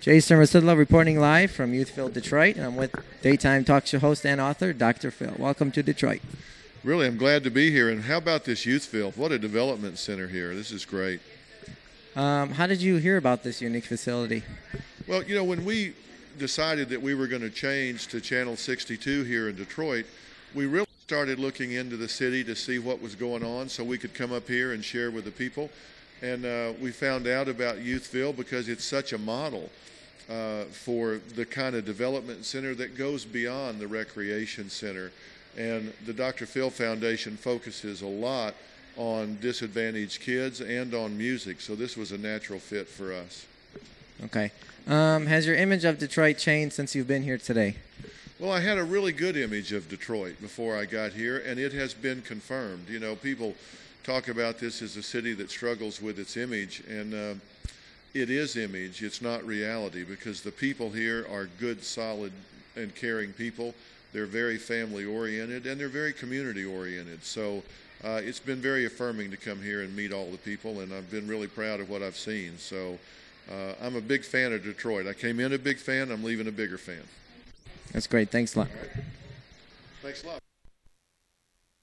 Jason Rasidlo reporting live from Youthville, Detroit. And I'm with daytime talk show host and author, Dr. Phil. Welcome to Detroit. Really, I'm glad to be here. And how about this Youthville? What a development center here. This is great. How did you hear about this unique facility? Well, you know, when we decided that we were going to change to Channel 62 here in Detroit, we really started looking into the city to see what was going on so we could come up here and share with the people. And we found out about Youthville because it's such a model for the kind of development center that goes beyond the recreation center. And the Dr. Phil Foundation focuses a lot on disadvantaged kids and on music, so this was a natural fit for us. Okay. Has your image of Detroit changed since you've been here today? Well, I had a really good image of Detroit before I got here, and it has been confirmed. You know, people talk about this as a city that struggles with its image, and it is image, it's not reality, because the people here are good, solid, and caring people. They're very family-oriented, and they're very community-oriented. So it's been very affirming to come here and meet all the people, and I've been really proud of what I've seen. So I'm a big fan of Detroit. I came in a big fan. I'm leaving a bigger fan. That's great. Thanks a lot. Thanks a lot.